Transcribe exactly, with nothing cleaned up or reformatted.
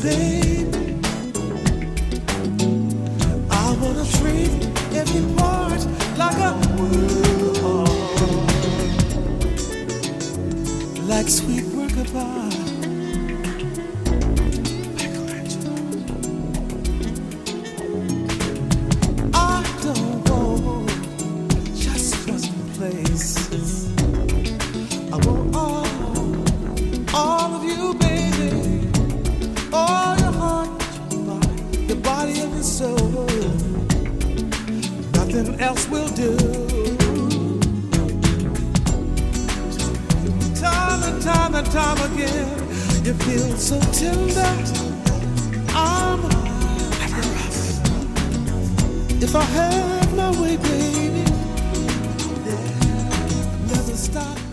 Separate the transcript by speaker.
Speaker 1: baby. I wanna treat every part like a like sweet work of art. I don't want just trusting places. I want all, all of you, baby. All your heart, your mind, your body and your soul. Nothing else will do. Time and time and time again, you feel so tender. I'm never rough. If I had my way, baby, never stop.